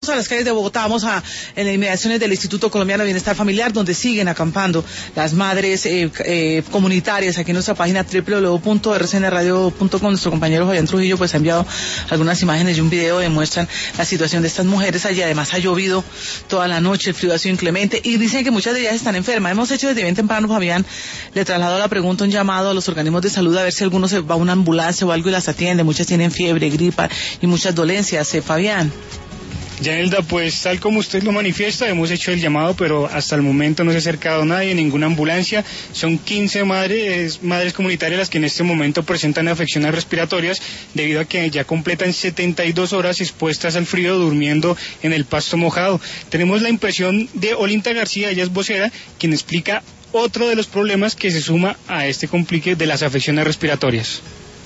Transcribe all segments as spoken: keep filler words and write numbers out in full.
A las calles de Bogotá, vamos a en las inmediaciones del Instituto Colombiano de Bienestar Familiar, donde siguen acampando las madres eh, eh, comunitarias. Aquí en nuestra página doble u doble u doble u punto erre ce ene radio punto com, nuestro compañero Fabián Trujillo pues ha enviado algunas imágenes y un video que muestran la situación de estas mujeres allí. Además ha llovido toda la noche, el frío ha sido inclemente y dicen que muchas de ellas están enfermas. Hemos hecho desde bien temprano, Fabián, le trasladó la pregunta, un llamado a los organismos de salud a ver si alguno se va a una ambulancia o algo y las atiende. Muchas tienen fiebre, gripa y muchas dolencias. Eh, Fabián. Yanelda, pues tal como usted lo manifiesta, hemos hecho el llamado, pero hasta el momento no se ha acercado nadie, ninguna ambulancia. Son quince madres, madres comunitarias las que en este momento presentan afecciones respiratorias debido a que ya completan setenta y dos horas expuestas al frío durmiendo en el pasto mojado. Tenemos la impresión de Olinda García, ella es vocera, quien explica otro de los problemas que se suma a este complique de las afecciones respiratorias.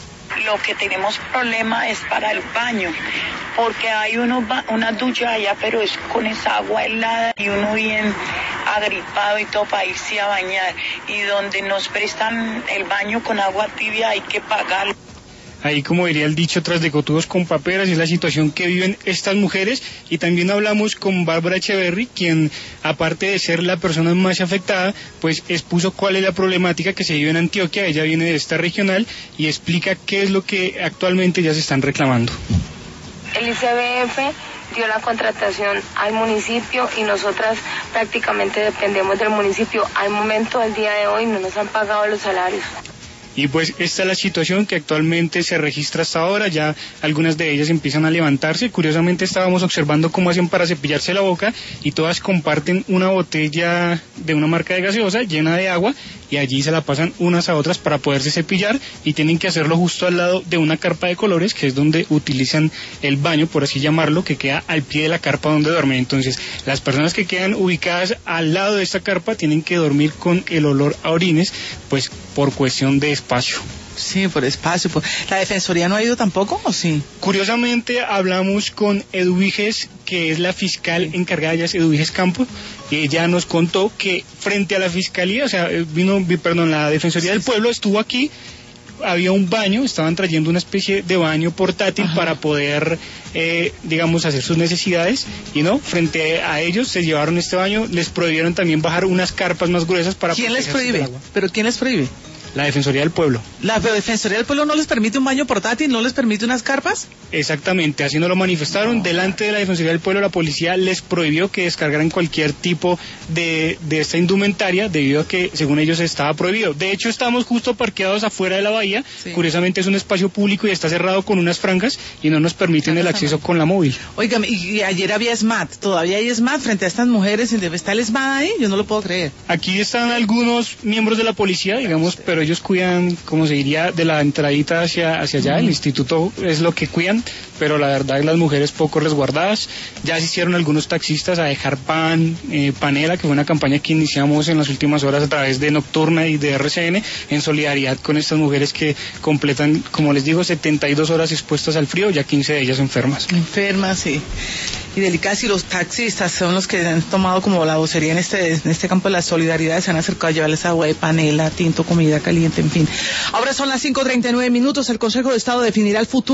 Lo que tenemos problema es para el baño, porque hay uno, una ducha allá, pero es con esa agua helada y uno bien agripado y todo para irse a bañar. Y donde nos prestan el baño con agua tibia hay que pagarlo. Ahí, como diría el dicho, tras de cotudos con paperas, es la situación que viven estas mujeres. Y también hablamos con Bárbara Echeverry, quien, aparte de ser la persona más afectada, pues expuso cuál es la problemática que se vive en Antioquia. Ella viene de esta regional y explica qué es lo que actualmente ya se están reclamando. El I C B F dio la contratación al municipio y nosotras prácticamente dependemos del municipio. Al momento, al día de hoy, no nos han pagado los salarios. Y pues esta es la situación que actualmente se registra hasta ahora. Ya algunas de ellas empiezan a levantarse. Curiosamente estábamos observando cómo hacen para cepillarse la boca y todas comparten una botella de una marca de gaseosa llena de agua y allí se la pasan unas a otras para poderse cepillar y tienen que hacerlo justo al lado de una carpa de colores, que es donde utilizan el baño, por así llamarlo, que queda al pie de la carpa donde duermen. Entonces las personas que quedan ubicadas al lado de esta carpa tienen que dormir con el olor a orines, pues por cuestión de espacio. Sí, por espacio. Por... ¿La Defensoría no ha ido tampoco o sí? Curiosamente hablamos con Eduviges, que es la fiscal sí. encargada, ya es Eduviges Campos, y ella nos contó que frente a la Fiscalía, o sea, vino, perdón, la Defensoría sí, del Pueblo estuvo aquí, había un baño, estaban trayendo una especie de baño portátil Ajá. para poder, eh, digamos, hacer sus necesidades, y no, frente a ellos se llevaron este baño, les prohibieron también bajar unas carpas más gruesas para... ¿Quién les prohíbe? ¿Pero quién les prohíbe? La Defensoría del Pueblo. ¿La Defensoría del Pueblo no les permite un baño portátil, no les permite unas carpas? Exactamente, así nos lo manifestaron. No. Delante de la Defensoría del Pueblo, la policía les prohibió que descargaran cualquier tipo de, de esta indumentaria, debido a que, según ellos, estaba prohibido. De hecho, estamos justo parqueados afuera de la bahía. Sí. Curiosamente, es un espacio público y está cerrado con unas franjas y no nos permiten el acceso con la móvil. Oiga, y, y ayer había S M A T, ¿todavía hay S M A T frente a estas mujeres? ¿Está el S M A T ahí? Yo no lo puedo creer. Aquí están algunos miembros de la policía, digamos, pero ellos cuidan, como se diría, de la entradita hacia, hacia allá. Mm. El instituto es lo que cuidan, pero la verdad las mujeres poco resguardadas. Ya se hicieron algunos taxistas a dejar pan, eh, panela, que fue una campaña que iniciamos en las últimas horas a través de Nocturna y de R C N, en solidaridad con estas mujeres que completan, como les digo, setenta y dos horas expuestas al frío, ya quince de ellas enfermas. Enfermas, sí. Y delicadas, y los taxistas son los que han tomado como la vocería en este, en este campo de la solidaridad, se han acercado a llevarles agua de panela, tinto, comida caliente, en fin. Ahora son las cinco treinta y nueve minutos, el Consejo de Estado definirá el futuro